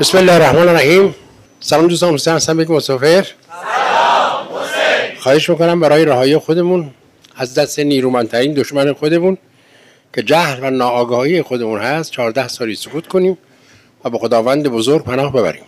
بسم الله الرحمن الرحیم. سلام دوستان، حسین هستم، یک مسافر. سلام حسین. خواهش میکنم برای رهایی خودمون از دست نیرومندترین دشمن خودمون که جهل و ناآگاهی خودمون هست 14 سالی سکوت کنیم و به خداوند بزرگ پناه ببریم.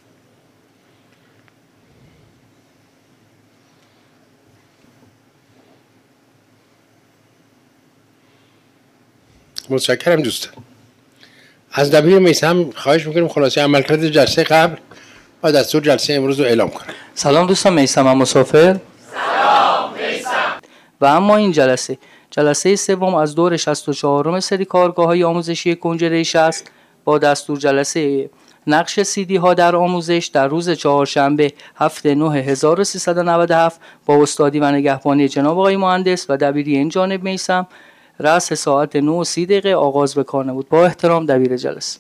متشکرم دوستان. از دبیر میثم خواهش میکنیم خلاصه عملکرد جلسه قبل و دستور جلسه امروز رو اعلام کنیم. سلام دوستان، میثم مسافر. سلام میثم. و اما این جلسه سوم از دور 64م سری کارگاه‌های آموزشی کنج ریش است با دستور جلسه نقش CD ها در آموزش در روز چهارشنبه 7/9/1397 با استادی و نگهبانی جناب آقای مهندس و دبیری این جانب میثم رأس ساعت 9:30 آغاز به کار نمود. با احترام دبیر جلسه.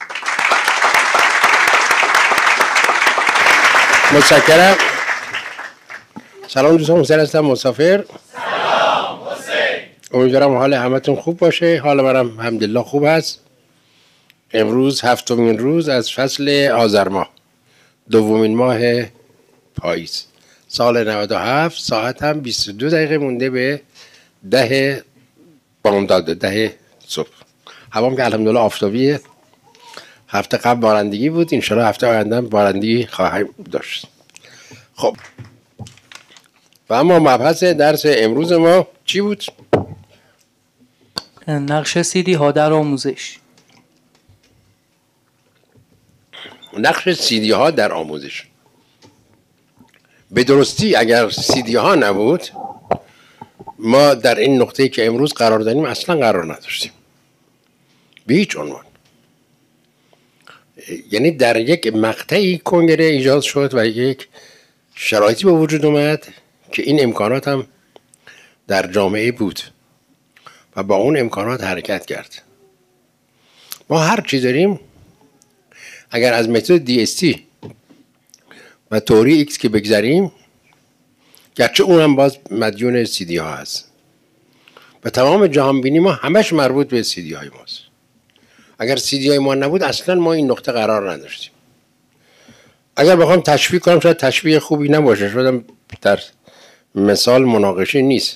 متشکرم. سلام دوستان، حسین هستم، مسافر. سلام حسین. امیدوارم حال همتون خوب باشه. حال منم الحمدلله خوب هست. امروز 7مین روز از فصل آذر ماه، 2مین ماه پاییز سال 97. ساعت هم 22 دقیقه مونده به 10 بامداد، 10 صبح. هوام که الحمدلله آفتابیه. هفته قبل بارندگی بود، انشالله هفته آینده بارندگی خواهیم داشت. خب و اما مبحث درس امروز ما چی بود؟ نقش CD ها در آموزش. نقش CD ها در آموزش. به درستی اگر CD ها نبود ما در این نقطه‌ای که امروز قرار داریم اصلا قرار نداشتیم به هیچ عنوان. یعنی در یک مقطعی کنگره ایجاد شد و یک شرایطی به وجود اومد که این امکانات هم در جامعه بود و با اون امکانات حرکت کرد. ما هر چی داریم اگر از متد DST و توری X که بگذاریم، گرچه اونم باز مدیون CD ها هست و تمام جهانبینی ما همش مربوط به CD های ماست. اگر CD های ما نبود اصلا ما این نقطه قرار نداشتیم. اگر بخوام تشبیه کنم شاید تشبیه خوبی نباشه، شاید در مثال مناقشه نیست.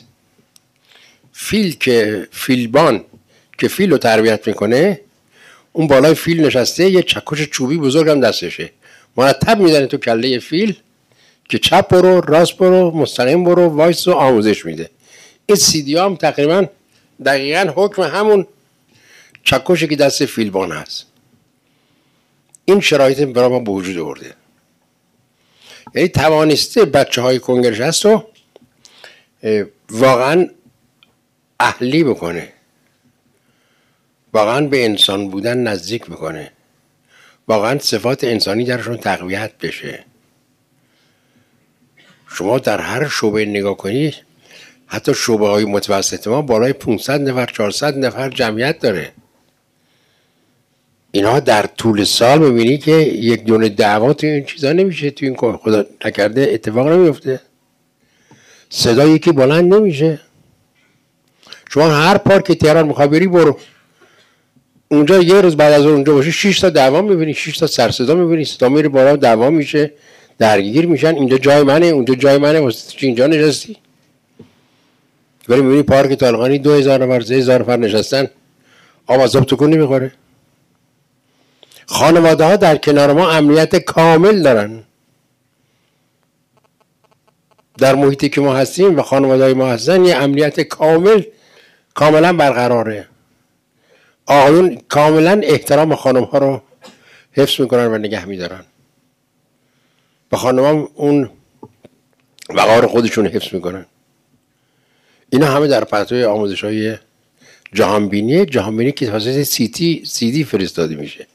فیلبان که فیل رو تربیت میکنه، اون بالای فیل نشسته یه چکش چوبی بزرگ هم دستشه، مرتب میزنه تو کله فیل که چپ برو، راست برو، مستقیم برو، وایس رو آموزش میده. این CD هم تقریبا دقیقا حکم همون چکشی که دست فیلبان هست. این شرایط برای ما به وجود آورده. یعنی توانسته بچه های کنگرش هست رو واقعا اهلی بکنه، واقعا به انسان بودن نزدیک بکنه، واقعا صفات انسانی درشون تقویت بشه. شما در هر شعبه نگاه کنید، حتی شعبه های متوسط ما بالای 500 نفر 400 نفر جمعیت داره. اینا در طول سال میبینی که یک دونه دعوا تو این چیزا نمیشه، تو این خدا نکرده اتفاق نمیفته، صدا یکی بلند نمیشه. شما هر پارک تهران میخوای بری برو اونجا، یه روز بعد از اونجا باشه 6 تا دعوا میبینی، 6 تا سر صدا میبینی، صدا میره بالا، دعوا میشه، درگیر میشن. اینجا جای منه، اونجا جای منه، واسه چی اینجا نشستی؟ ولی میبینی پارک طالقانی 2000 نفر 3000 نفر نشستن، آب از آب تکون نمیخوره. خانواده ها در کنار ما امنیت کامل دارن. در محیطی که ما هستیم و خانواده های ما هستن یه امنیت کاملا برقراره. آقایون کاملا احترام خانم ها رو حفظ میکنن و نگه میدارن. به خانم ها اون وقار خودشون حفظ میکنن. اینا همه در پرتو آموزش های جهانبینی که توسط CD فرستاده میشه.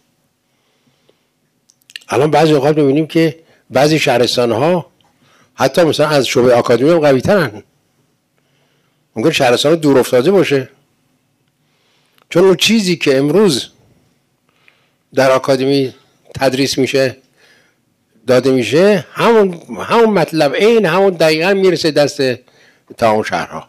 الان بعضی اوقات میبینیم که بعضی شهرستان ها حتی مثلا از شعبه آکادمی هم قوی ترن. ممکن شهرستان دور افتاده باشه، چون اون چیزی که امروز در آکادمی تدریس میشه، داده میشه، همون مطلب این همون دقیقا میرسه دست تمام شهرها.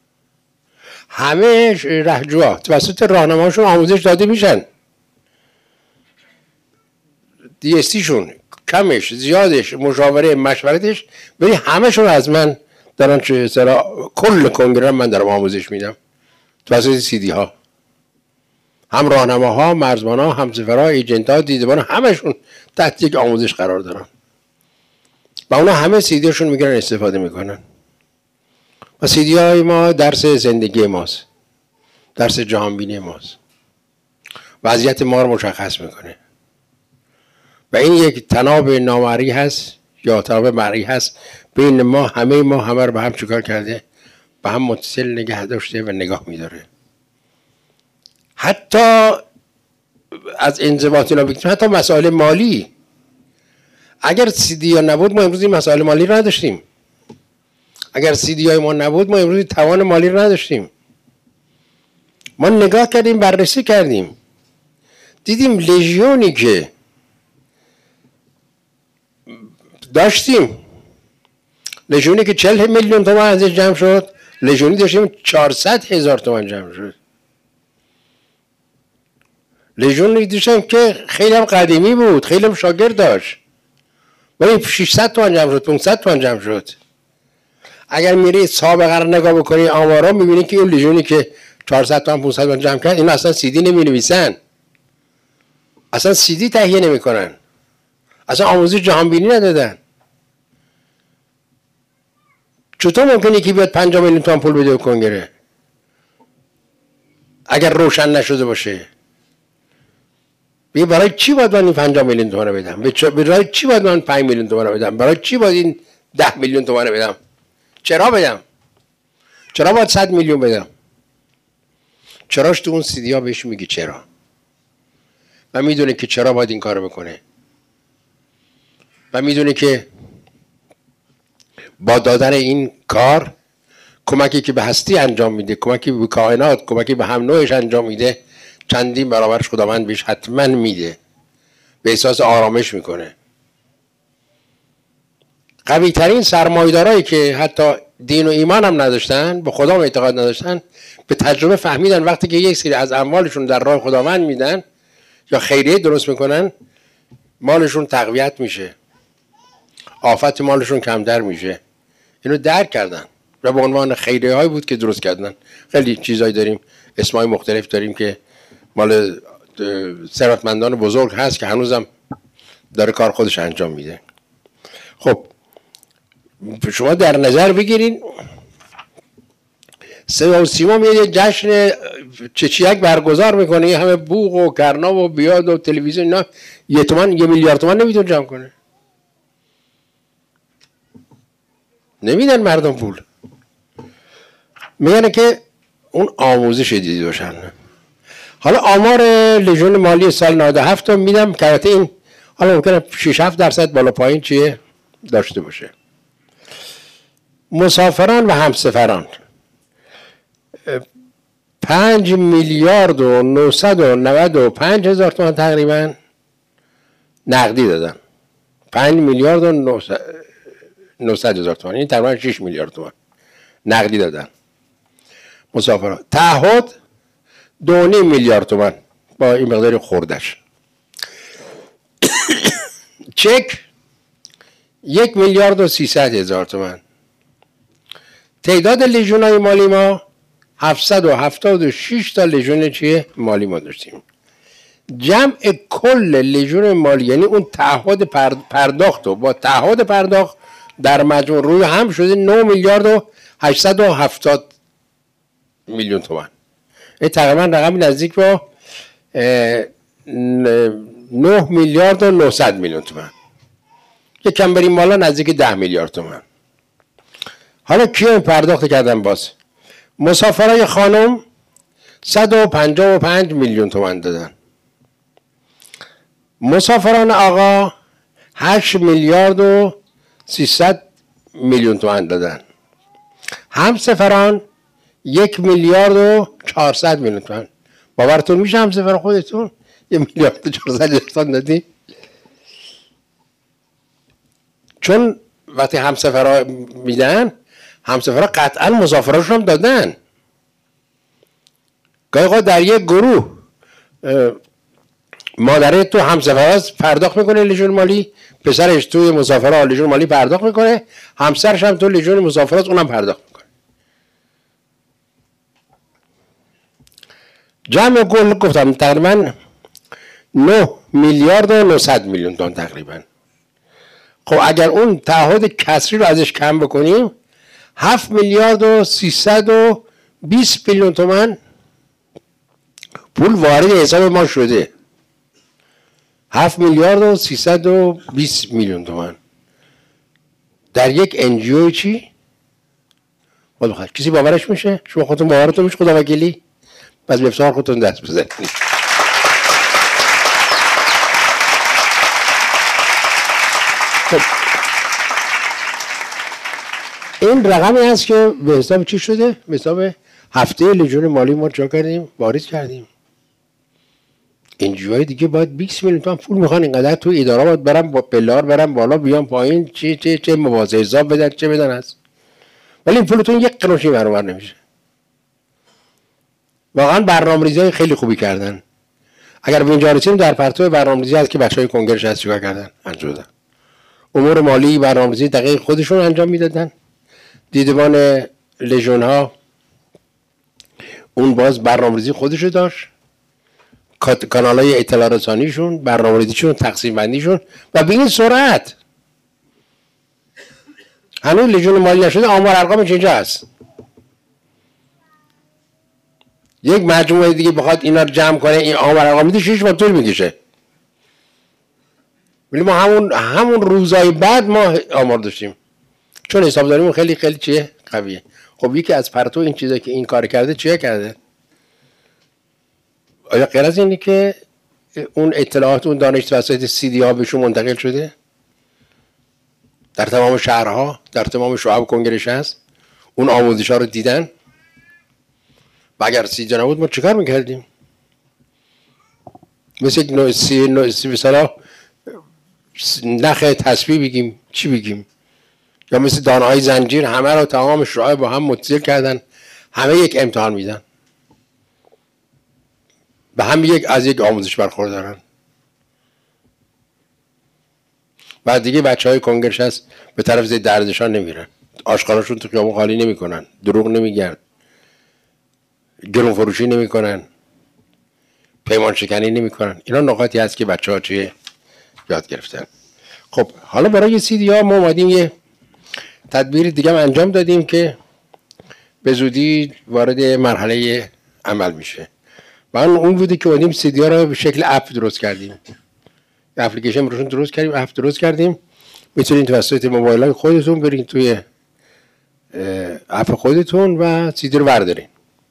همه رهجوها توسط راهنماشون آموزش داده میشن. دیستیشون، کمش، زیادش، مشاوره، مشورتش، ولی همشون از من دارن چه سرا کل کنگره من دارم آموزش میدم توسط CD ها. هم راهنماها، مرزبانها، همسفرها، ایجنت‌ها، دیدبان، همشون تحت یک آموزش قرار دارن و اونا همه CD هاشون میگیرن استفاده میکنن. و CD های ما درس زندگی ماست، درس جهانبینی ماست، وضعیت ما رو مشخص میکنه و این یک تناب نامرئی هست یا تناب مرئی هست بین ما همه رو به هم چیکار کرده، به هم متصل نگه داشته و نگاه میداره. حتی از انضباط اینا بگیم، حتی مسائل مالی، اگر CD ها نبود ما امروز این مسائل مالی رو نداشتیم. اگر CD های ما نبود ما امروز توان مالی رو نداشتیم. ما نگاه کردیم، بررسی کردیم، دیدیم لژیونی که داشتیم، لژیونی که 40 میلیون تومان ازش جمع شد، لژیونی داشتیم 400,000 تومان جمع شد. لژیونی داشتیم که خیلی هم قدیمی بود، خیلی هم شاگرد داشت، ولی 600 تومان جمع شد، 500 تومان جمع شد. اگر میری سابقه رو نگاه بکنی، آمارا میبینی که اون لژیونی که 400 تومان 500 تومان جمع کرد، اینا اصلا CD نمی نویسن، اصلا CD تهیه نمی کنن، اصلا آموزش جهانبینی ندادن. چطور ممکنه که بیاد 50 میلیون تومان پول بده به کنگره اگر روشن نشده باشه؟ برای چی باید من این 50 میلیون تومان رو بدم؟ برای چی باید من 5 میلیون تومان رو بدم؟ برای چی باید این 10 میلیون تومان رو بدم؟ چرا بدم؟ چرا باید 100 میلیون بدم؟ چراش تو اون CD ها بهش میگی چرا، و میدونه که چرا باید این کارو بکنه، و میدونه که با دادن این کار کمکی که به هستی انجام میده، کمکی به کائنات، کمکی به هم نوعش انجام میده، چندین برابرش خداوند بهش حتما میده، به احساس آرامش میکنه. قوی ترین سرمایه‌دارایی که حتی دین و ایمان هم نداشتن، به خدا اعتقاد نداشتن، به تجربه فهمیدن وقتی که یک سری از اموالشون در راه خداوند میدن یا خیریه درست میکنن، مالشون تقویت میشه، آفت مالشون کمتر میشه. اینو درک کردن و به عنوان خیریه هایی بود که درست کردن. خیلی چیزایی داریم، اسمای مختلف داریم که مال ثروتمندان بزرگ هست که هنوزم داره کار خودش انجام میده. خب شما در نظر بگیرین صدا و سیما میاد یه جشن چچیک برگزار میکنه، یه همه بوق و کرنا و بیاد و تلویزیون، اینا 1 میلیارد تومان نمیتونه جمع کنه. نمیدن مردم پول، میگن که اون آموزش دیدی باشن. حالا آمار لژیون مالی سال 97 رو میدم که البته این حالا ممکنه 6-7% بالا پایین چیه داشته باشه. مسافران و همسفران 5 میلیارد و 995 هزار تومان تقریبا نقدی دادن. 5 میلیارد و 900 هزار تومان، این تقریبا 6 میلیارد تومان نقدی دادن مسافران. تعهد 2.5 میلیارد تومان با این مقدار خوردش. چک 1 میلیارد و 300 هزار تومان. تعداد لژیون‌های مالی ما 776 تا لژیون چیه مالی ما داشتیم. جمع کل لژیون مالی، یعنی اون تعهد پرداخت و با تعهد پرداخت در مجموع روی هم شده 9 میلیارد و 870 میلیون تومان. این تقریبا رقمی نزدیک با 9 میلیارد و 900 میلیون تومان. یک کم بریم بالا نزدیک 10 میلیارد تومان. حالا کیا پرداخت کردن؟ باز مسافرای خانم 155 میلیون تومان دادن. مسافران آقا 8 میلیارد و 300 میلیون تومان دادن. همسفران 1 میلیارد و 400 میلیون تومان. باورتون میشه همسفر خودتون 1 میلیارد و 400 میلیون تومان دادی؟ چون وقتی همسفرها میدن، همسفرها قطعا مسافراشون هم دادن. گاهی اوقات در یک گروه مادره تو همسفراست پرداخت میکنه لژیون مالی، پسرش توی مسافرها لژیون مالی پرداخت میکنه، همسرش هم تو لژیون مسافرات اونم پرداخت میکنه. جمع کل گفتم تقریبا 9 میلیارد و 900 میلیون تومان تقریبا. خب اگر اون تعهد کسری رو ازش کم بکنیم 7 میلیارد و 320 میلیون تومان پول وارد حساب ما شده. 7 میلیارد و 320 میلیون تومان در یک انجیو. چی؟ خب کسی باورش میشه؟ شما خودتون باورتون میشه خدا وکیلی؟ پس به افتخار خودتون دست بزنید. خب این رقمی هست که به حساب چی شده؟ به حساب هفته لژیون مالی ما چا کردیم؟ وارد کردیم. انجیوهای دیگه باید 20 میلیون تومان پول میخوان، اینقدر تو اداره باید برم با پلار برم بالا بیام پایین، چه مواضع حساب بدن چه بدن هست، ولی این پولتون یک قرشی برابر نمیشه. واقعا برنامه‌ریزی خیلی خوبی کردن. اگر به اینجا رسیدیم در پرتو برنامه‌ریزی هست که بچهای کنگرهش هست چیکار کردن انجام دادن. امور مالی برنامه‌ریزی دقیق خودشون انجام میدادن. دیدبان لژیون ها اون باز برنامه‌ریزی خودشو داشت، کانال‌های اطلاع رسانیشون، برنامه‌ریزیشون، تقسیم بندیشون، و به این سرعت هنوز لژیون مالی نشده. آمار ارقامش اینجا هست. یک مجموعه دیگه بخواد اینا رو جمع کنه این آمار ارقام میده 6 ماه طول میکشه. ولی ما همون روزهای بعد ما آمار داشتیم، چون حسابداریمون خیلی خیلی چیه قویه. خب یکی از پرتو این چیزا که این کار کرده چیه کرده؟ آیا غیر از اینی که اون اطلاعات اون دانش توسط CD ها بهشون منتقل شده در تمام شهرها، در تمام شعب کنگرهش هست، اون آموزش ها رو دیدن؟ و اگر CD نبود ما چیکار میکردیم؟ مثل مثلا نخ تسبیح بگیم چی بگیم، یا مثل دانه های زنجیر همه رو تمام شعب با هم متصل کردن، همه یک امتحان میدن، به هم از یک آموزش برخوردارن. و دیگه بچه های کنگرش هست به طرف زید دردشان نمیرن، آشغالاشون تو خیابون خالی نمیکنن، دروغ نمیگن، گرون فروشی نمیکنن، پیمان شکنی نمیکنن. اینا نقاطی هست که بچه ها چیه یاد گرفتن. خب حالا برای CD ها ما اومدیم یه تدبیر دیگه هم انجام دادیم که به زودی وارد مرحله عمل میشه. و اون بوده که اومدیم CD ها رو به شکل اپ درست کردیم، اپلیکیشن روشون درست کردیم، اپ درست کردیم. میتونید توسط موبایل های خودتون برین توی اپ خودتون و CD رو بردارین.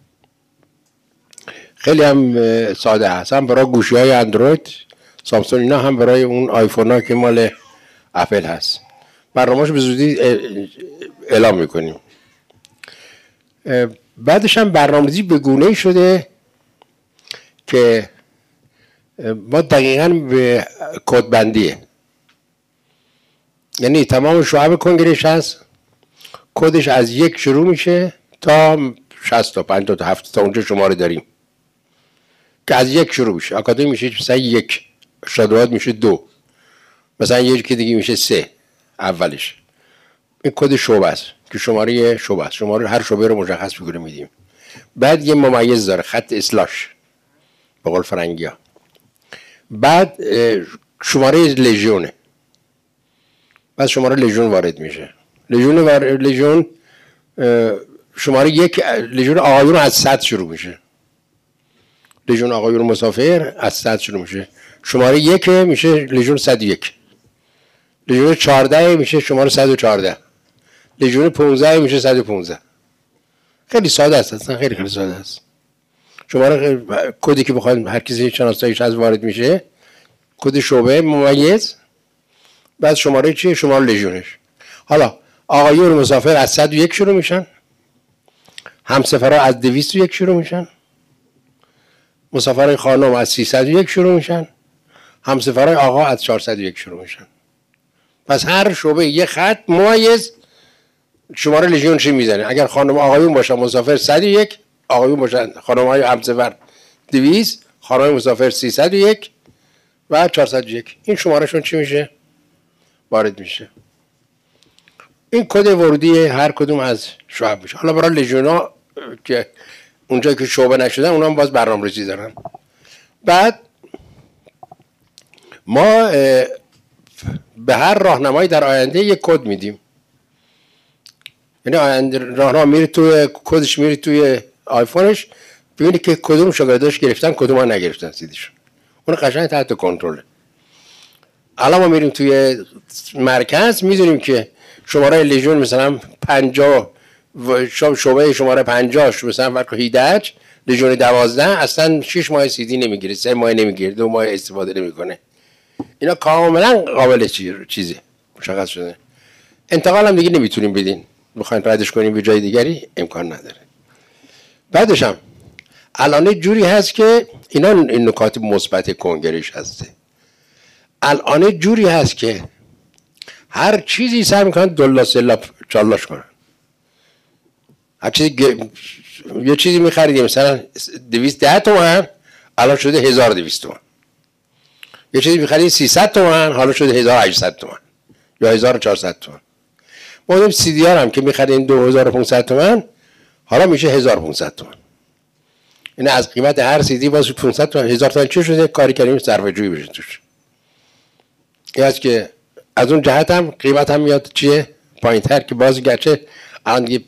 خیلی هم ساده هست، هم برای گوشی های اندروید سامسونگ اینا، هم برای اون آیفون ها که مال اپل هست. برنامه‌اش به زودی اعلام میکنیم. بعدش هم برنامه‌ریزی به گونه‌ای شده که ما دقیقاً به کدبندیه، یعنی تمام شعب کنگرهش هست، کدش از 1 شروع میشه تا 60 تا 50 تا 70 تا اونجا شماره داریم که از 1 شروع میشه. آکادمی میشه مثلا 1، شادوات میشه 2، مثلا یکی دیگه میشه 3 اولش. این کد شعبه است که شماره شعبه است، شماره هر شعبه رو مشخص میکنه میدیم. بعد یه ممیز داره، خط اسلاش به قول فرنگی ها. بعد شماره لژیونه، بعد شماره لژیون وارد میشه. لژیون شماره 1 لژیون آقایون از 100 شروع میشه. لژیون آقایون مسافر از 100 شروع میشه. شماره 1 میشه لژیون 101، لژیون 14 میشه شماره 114، لژیون 15 میشه 115. خیلی ساده است، اصلا خیلی خیلی ساده است. شماره کدی که بخواید هر کسی شناساییش از وارد میشه، کد شعبه ممیز، بعد شماره چیه؟ شماره لژیونش. حالا آقایون مسافر از 101 شروع میشن، همسفرها از 201 شروع میشن، مسافرای خانم از 301 شروع میشن، همسفرای آقا از 401 شروع میشن. پس هر شعبه یه خط ممیز شماره لژیونش میزنه. اگر خانم آقایون باشن مسافر 101، آقایون باشن خانم های همسفر 200، خانم مسافر 301، و 401 این شمارهشون چی میشه؟ وارد میشه. این کد ورودی هر کدوم از شعب میشه. حالا برای لژیونا که اونجا که شعبه نشدن اونا هم باز برنامه‌ریزی دارن. بعد ما به هر راهنمایی در آینده یک کد میدیم. یعنی آینده راهنما میره توی کدش، میره توی آیفونش ببینی که کدوم شاگرداش گرفتن کدوم ها نگرفتن سیدیشون. اون قشنگ تحت کنترله. الان ما میریم توی مرکز میدونیم که شماره لژیون مثلا 50 شعبه شماره 50 مثلا فرق هیدج لژیون 12 اصلا 6 ماه سیدی نمیگیره، 3 ماه نمیگیره، 2 ماه استفاده نمیکنه. اینا کاملا قابل چیزی مشخص شده. انتقال هم دیگه نمیتونیم بدین، بخواید ردش کنیم به جای دیگری امکان نداره. بعدش هم الان جوری هست که اینا این نکات مثبت کنگرهش هسته. الان جوری هست که هر چیزی سعی میکنن دلا سلا چالاش کنن. هر چیزی یه چیزی میخریدیم مثلا 210 تومن الان شده 1200 تومن. یه چیزی میخرید 300 تومن حالا شده 1800 تومن یا 1400 تومن. ما سی دی آر هم که میخریم 2500 تومن حالا میشه 1500 تومن. این از قیمت هر سی دی باز 500 تومن 1000 تومن چه شده؟ کاری کردیم صرفه جویی بشه توش. این است که از اون جهت هم قیمت هم میاد چیه؟ پایین‌تر که باز گرچه الان دیگه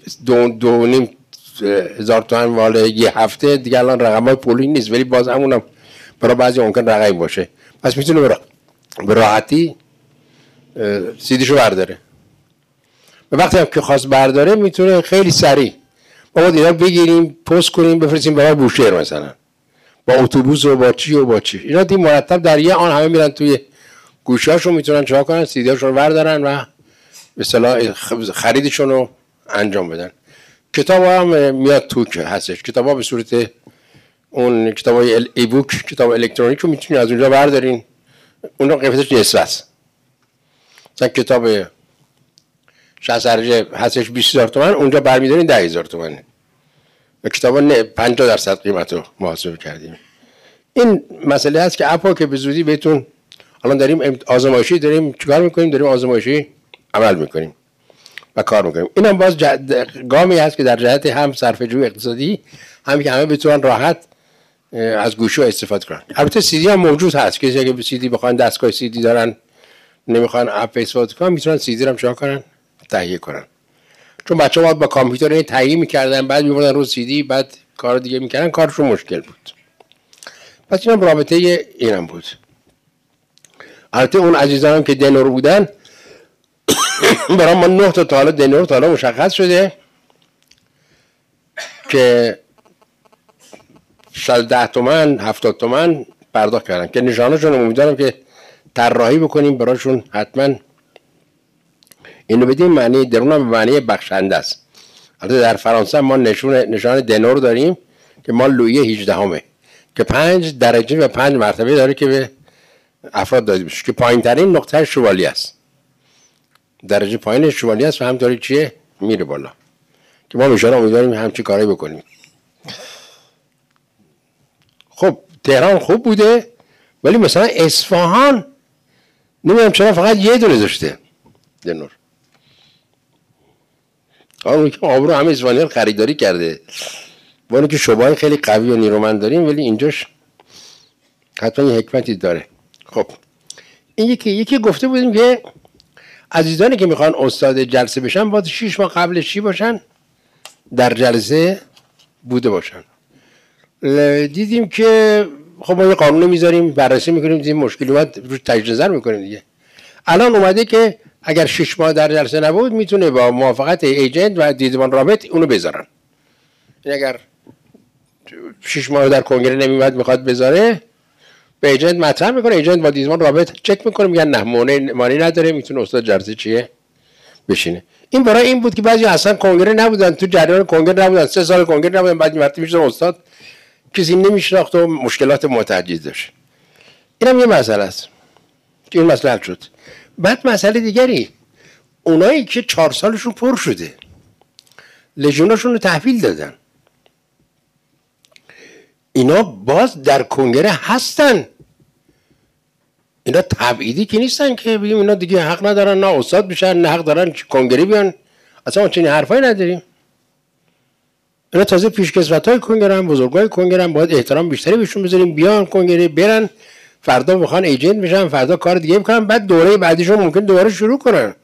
2500 تومن مال یه هفته دیگه الان رقم‌های پولی نیست، ولی باز همونم برای بعضی ممکن رقمی باشه. پس میتونه به راحتی سیدیشو برداره. به وقتی هم که خواست برداره میتونه خیلی سریع ما اینا بگیریم پست کنیم بفرستیم برای بوشهر مثلا با اتوبوس و با چی و با چی. اینا دی مرتب در یه آن همه میرن توی گوشه‌هاشون میتونن چیکار کنن؟ سیدیاشون رو بردارن و به اصطلاح خریدشون رو انجام بدن. کتاب هم میاد تو که هستش. کتابا به صورت اون کتابای ای بوک، کتاب الکترونیک رو میتونید از اونجا بردارین. اون رو قیمتش نصف است. مثلا کتاب 60 درجه هستش 20000 تومان، اونجا برمی‌دارین 10000 تومان. و کتابا 50% قیمت رو محاسبه کردیم. این مسئله هست که اپا که به زودی بهتون الان داریم آزمایشی داریم چیکار می‌کنیم؟ داریم آزمایشی عمل می‌کنیم و کار می‌کنیم. این هم باز گامی هست که در جهت هم صرفه‌جویی اقتصادی هم که همه بتونن راحت از گوشی استفاده کنن. البته سی دی هم موجود هست که اگه سی دی بخوان دستگاه سی دی دارن نمیخوان اپ استفاده کنن میتونن سی دی رو هم چیکار کنن؟ تهیه کنن. چون بچه‌ها با کامپیوتر این تهیه می‌کردن بعد می‌بردن رو سی دی بعد کار دیگه می‌کردن، کارشون مشکل بود. پس اینم رابطه اینم بود. البته اون عزیزانم که دنور بودن برای ما 9 تا حالا دنور تا حالا مشخص شده که 10 تومن 70 تومن پرداخت کردن که نشانشون امیدوارم که طراحی بکنیم براشون حتما اینو بدیم. معنی درون هم به معنی بخشنده است. البته در فرانسه ما نشان دنور داریم که ما لویی 18 همه که 5 درجه و 5 مرتبه داره که به افراد داده میشه که پایین ترین نقطه شوالی است. درجه پایین شوالی است و همطوری چیه میره بالا که ما میشه امیدواریم همچی کاری بکنیم. خب تهران خوب بوده ولی مثلا اصفهان نمیدونم چرا فقط یه دونه داشته دنور. اون که آبرو همه اصفهانی خریداری کرده با اینکه شعبه‌های خیلی قوی و نیرومند داریم ولی اینجاش حتما یه حکمتی داره. خب این یکی گفته بودیم که عزیزانی که میخوان استاد جلسه بشن باید 6 ماه قبلش چی باشن؟ در جلسه بوده باشن. دیدیم که خب ما یه قانون میذاریم بررسی میکنیم دیدیم مشکلی اومد روش تجدید نظر میکنیم دیگه. الان اومده که اگر 6 ماه در جلسه نبود میتونه با موافقت ایجنت و دیدبان رابط اونو بذارن. این اگر 6 ماه در کنگره نمیاد میخواد بذاره به ایجنت مطرح میکنه، ایجنت با دیدبان رابط چک میکنه میگن نه مانعی نداره میتونه استاد جلسه چیه بشینه. این برای این بود که بعضی اصلا کنگره نبودن، تو جریان کنگره نبودن، 3 سال کنگره نبودن، بعد مرتبه میشدن استاد کسی نمیشناخت و مشکلات متعدد داشت. اینم یه مسئله است که این مسئله حل شد. بعد مسئله دیگری اونایی که 4 سالشون پر شده لژیوناشون رو تحویل دادن اینا باز در کنگره هستن اینا تبعیدی که نیستن که بگیم اینا دیگه حق ندارن نه استاد بشن نه حق دارن کنگره بیان. اصلا ما چنین حرفایی نداریم. اینا تازه پیشکسوتای کنگره هم بزرگای کنگره هم باید احترام بیشتری بهشون بذاریم، بیان کنگره برن، فردا بخوان ایجنت بشن، فردا کار دیگه بکنن، بعد دوره بعدیشون ممکن دوباره شروع کنن.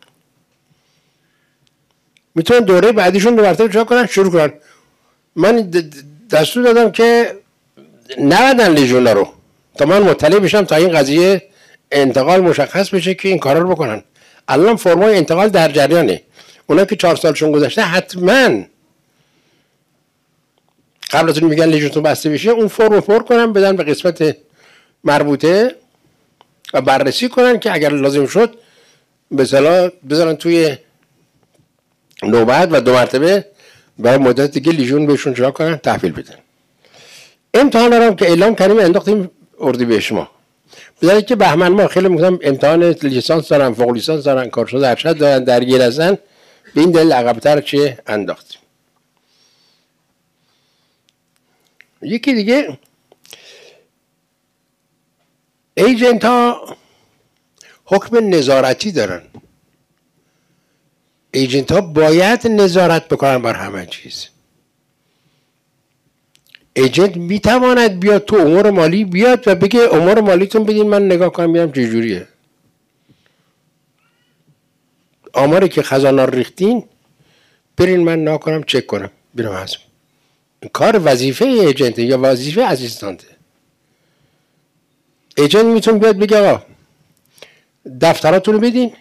میتونن دوره بعدیشون دو مرتبه چیکار کنن؟ شروع کنن. من دستور دادم که نردن لژیونا رو تا من مطلع بشم تا این قضیه انتقال مشخص بشه که این کارا رو بکنن. الان فرمای انتقال در جریانه. اونا که 4 سالشون گذشته حتما قبل از اون میگن لژیونتون بسته بشه اون فرم پر کنن بدن به قسمت مربوطه و بررسی کنن که اگر لازم شد به اصطلاح بذارن توی نوبت و 2 مرتبه برای مدت دیگه لیژون بهشون چرا کنن تحویل بدن. امتحان دارم که اعلام کردیم انداختیم اردیبهشت ماه. بذارید که بهمن ماه خیلی میگم امتحان لیسانس دارن، فوق لیسانس دارن، کارشناس ارشد دارن، درگیر هستن، به این دلیل عقب‌تر چه انداختیم. یکی دیگه ایجنت ها حکم نظارتی دارن. ایجنت ها باید نظارت بکنن بر همه چیز. ایجنت میتواند بیاد تو امور مالی بیاد و بگه امور مالیتون بدین من نگاه کنم ببینم چه جوریه. آماری که خزانه رو ریختین برین من نگاه کنم چک کنم بیرم حسب. کار وظیفه ایجنته یا وظیفه اسیستانته. ایجنت میتونه بیاد بگه آقا دفتراتون رو بدین،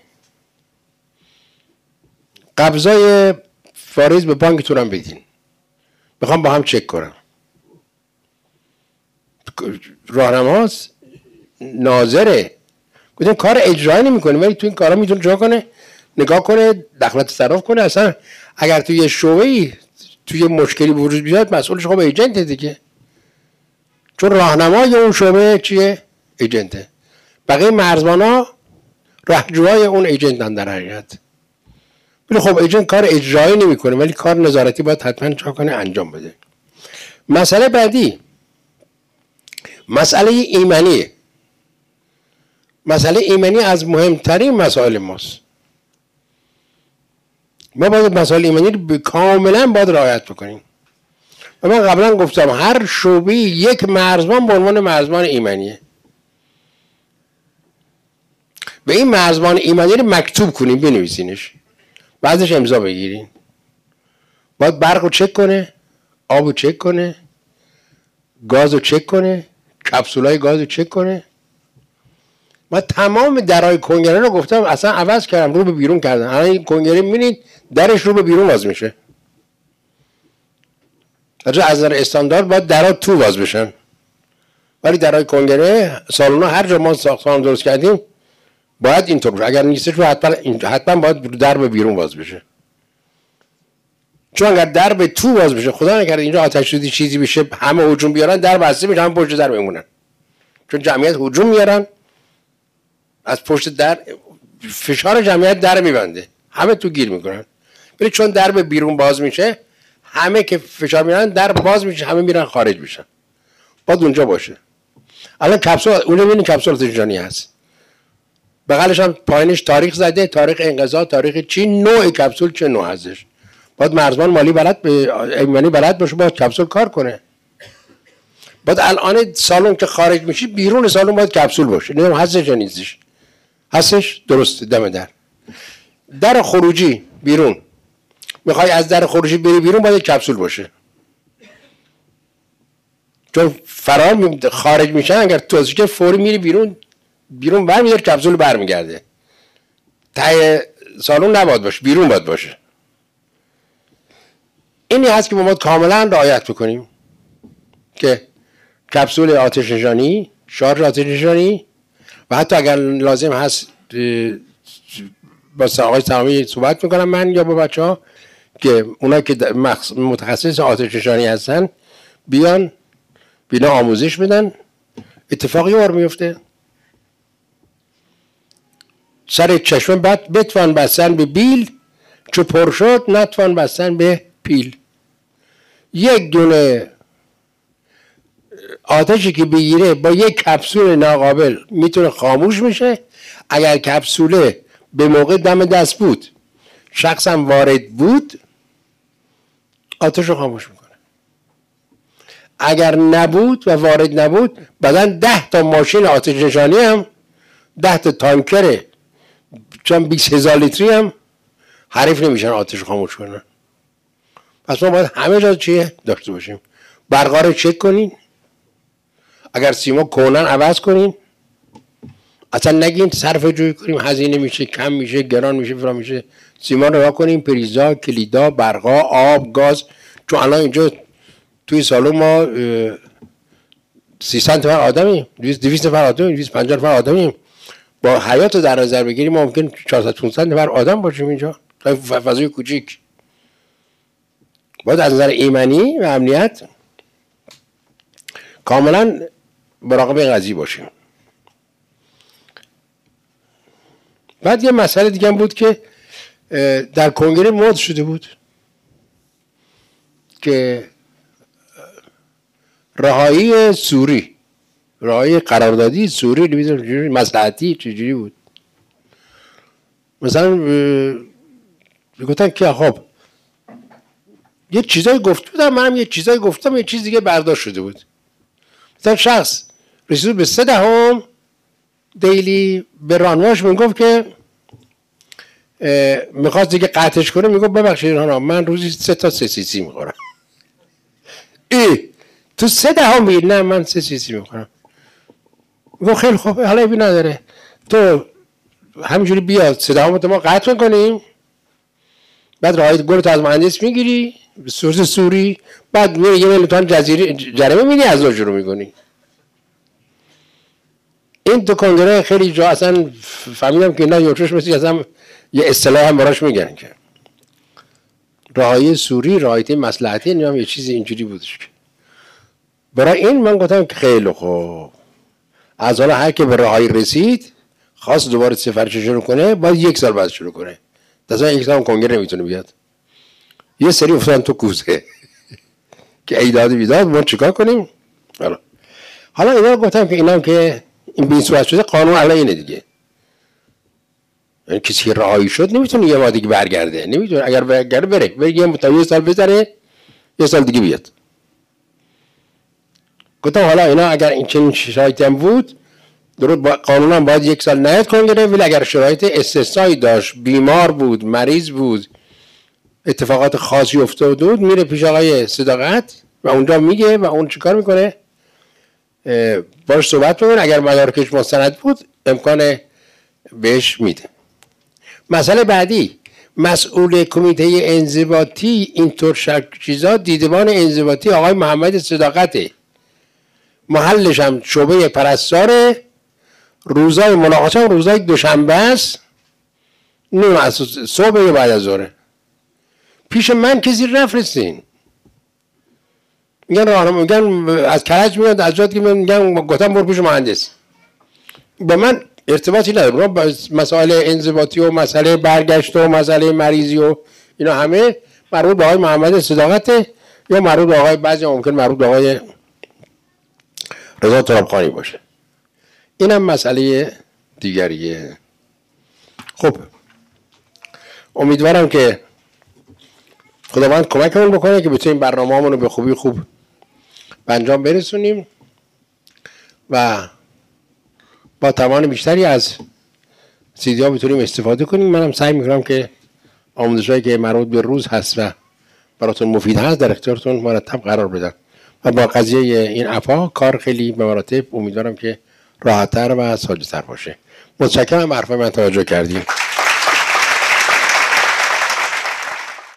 قبضای فارز به بانکتون هم بدین، میخوام با هم چک کنم. راهنماست، ناظره، گفتیم کار اجرایی نمیکنه ولی تو این کارا میتونه چیکار کنه؟ نگاه کنه، دخل تصرف کنه. اصلا اگر توی یه شعبه‌ای توی مشکلی وجود بیاد مسئولش خب ایجنته دیگه، چون راهنمای اون شعبه چیه؟ ایجنته. بقیه مرزبانا راهجوهای اون ایجنتن در حقیقت. ولی خب ایجنت کار اجرایی نمیکنه ولی کار نظارتی باید حتما چیکار کنه؟ انجام بده. مسئله بعدی مسئله ایمنیه. مسئله ایمنی از مهمترین مسائل ماست. ما باید مسائل ایمنی رو کاملا باید رعایت بکنیم. و من قبلا گفتم هر شعبه یک مرزبان به عنوان مرزبان ایمنیه. و این مرزبان ایمنی رو مکتوب کنیم، بنویسینش، بعدش امضا بگیرین. باید برق رو چک کنه، آب رو چک کنه، گاز رو چک کنه، کپسولای گاز رو چک کنه. من تمام درهای کنگره رو گفتم اصلا عوض کردم، رو به بیرون کردم. الان این کنگره می‌بینید درش رو به بیرون باز میشه. از نظر استاندارد باید درها تو باز بشن، ولی درهای کنگره سالونا هر جا ما ساختمان درست کردیم باید اینطور بشه. اگر نیستش رو حتما باید در به بیرون باز بشه. چون اگر در به تو باز بشه، خدا نکرده اینجا آتش سوزی چیزی بشه همه هجوم بیارن، در بسته میشه، همه پشت در بمونن. چون جمعیت هجوم میارن، از پشت در فشار جمعیت در میبنده، همه تو گیر میکنن. ولی چون در به بیرون باز میشه، همه که فشار میارن در باز میشه، همه میرن خارج میشن. باید اونجا باشه. الان کپسول اون ببینید کپسول تنشانی هست، بغلش هم پایینش تاریخ زده، تاریخ انقضا، تاریخ چی، نوع کپسول چه نوع هستش. باید مرزبان مالی بلد ایمنی بلد باشه، باید کپسول کار کنه. باید الان سالن که خارج میشی بیرون سالن باید کپسول باشه. نمیدونم هستش یا نیستش. هستش؟ درسته. دم در خروجی بیرون، میخوای از در خروجی بری بیرون باید کپسول باشه. چون فرار خارج میشن، اگر تو ازش که فوری میری بیرون برمیدار کپسول برمیگرده. ته سالن نباید باشه، بیرون باید باشه. اینی هست که ما باید کاملا رعایت بکنیم که کپسول آتش نشانی، شارژ آتش نشانی، و حتی اگر لازم هست با آقای سهامی صحبت میکنم من یا با بچه ها که اونا که متخصص آتش نشانی هستن بیان بینا آموزش بدن. اتفاقی بار میفته سر چشم بتوان بستن به بیل، چو پر شد نتوان بستن به پیل. یک دونه آتشی که بگیره با یک کپسول ناقابل میتونه خاموش میشه. اگر کپسوله به موقع دم دست بود، شخص هم وارد بود، آتش رو خاموش میکنه. اگر نبود و وارد نبود، بعداً 10 تا ماشین آتش نشانی هم 10 تا تانکر چون 20,000 لیتری هم حریف نمیشن آتش خاموش کنن. پس ما باید همه جا چیه داشته باشیم. برقا رو چک کنین، اگر سیما کهنه عوض کنین، اصلا نگین صرف جویی کنیم هزینه میشه، کم میشه، گران میشه، فلان میشه. سیما رو راه کنیم، پریزا، کلیدا، برقا، آب، گاز. چون الان اینجا توی سالن ما 300 نفر آدمیم، 200 نفر آدمیم، 250 نفر آدمیم. با حیات رو در نظر بگیریم ممکن 400-500 نفر آدم باشیم اینجا، تا فضای کوچیک. باید از نظر ایمنی و امنیت کاملا مراقب این قضیه باشیم. بعد یه مسئله دیگه هم بود که در کنگره مد شده بود که رهایی سوری، رهایی قراردادی سوری، نمیدونم مصلحتی چجوری بود. مثلا گفتن که خب یه چیزایی گفت بودم، منم یه چیزایی گفتم، یه چیز دیگه برداشت شده بود. مثلا شخص رسید به 3/10 دیلی به رانواش میگفت که میخواست دیگه قطعش کنه، میگفت ببخشید رانا من روزی 3 تا 3 سیسی میخورم. تو 3/10 میگی نه من 3 سیسی میخورم. میگفت خیلی خوب حالا ایبی نداره، تو همینجوری بیا 3/10 ما قطع کنیم، بعد راحت گل تو از مهندس میگیری به صورت سوری، بعد میری 1 میلیون تومان جریمه میدی، از اون شروع میکنی. این تو کنگره خیلی جا اصلا فهمیدم که اینا یوچوش مثل اصلا یه اصطلاح هم براش میگن که رهایی سوری، رهایی مصلحتی، نمیدونم یه چیزی اینجوری بودش. که برای این من گفتم که خیلی خوب، از حالا هر که به رهایی رسید خواست دوباره سفرش شروع کنه، باید 1 سال بعد شروع کنه. مثلا 1 سال کنگره نمیتونه بیاد. یه سری افتادن تو کوزه که ایداد بیداد ما چیکار کنیم؟ حالا اینا گفتم که اینا که این به این صورت شده قانون علیه اینه دیگه. یعنی کسی که رهایی شد نمیتونه یه بار دیگه برگرده، نمیتونه. اگر برگرده بره یه سال بذاره، 1 سال دیگه بیاد. گفتم حالا اینا اگر این چنین شرایطی هم بود، درست قانونا باید 1 سال نیاد کنگره، ولی اگر شرایط استثنایی داشت، بیمار بود، مریض بود، اتفاقات خاصی افتاده بود، میره پیش آقای صداقت و اونجا میگه و اون چیکار میکنه؟ باش صحبت میکنه. اگر مدارکش مستند بود امکان بهش میده. مسئله بعدی، مسئول کمیته انضباطی اینطور چیزا دیدبان انضباطی آقای محمد صداقته، محلش هم شعبه پرستاره، روزای ملاقات هم روزای دوشنبه است، نه صبح یا بعد از ظهر. پیش من کسی نفرستین. میگن راهنما، میگن از کرج میاد، از جات میگن گفتم برو پیش مهندس. با من ارتباطی نداره. با مسائل انضباطی و مسئله برگشت و مسئله مریضی و اینا همه مربوط به آقای محمد صداقته یا مربوط به آقای، بعضی ممکن مربوط به آقای رضا ترابخانی باشه. اینم مسئله دیگریه. خب امیدوارم که خداوند کمکمون بکنه که بتونیم برنامه‌مون رو به خوبی خوب به انجام برسونیم و با توان بیشتری از سیدی ها بتونیم استفاده کنیم. منم سعی میکنم که آموزش‌هایی که مربوط به روز هست و براتون مفید هست در اختیارتون مرتب قرار بدم و با قضیه این افا کار خیلی به مراتب امیدوارم که راحت‌تر و ساده‌تر باشه. متشکرم حرف من توجه کردید.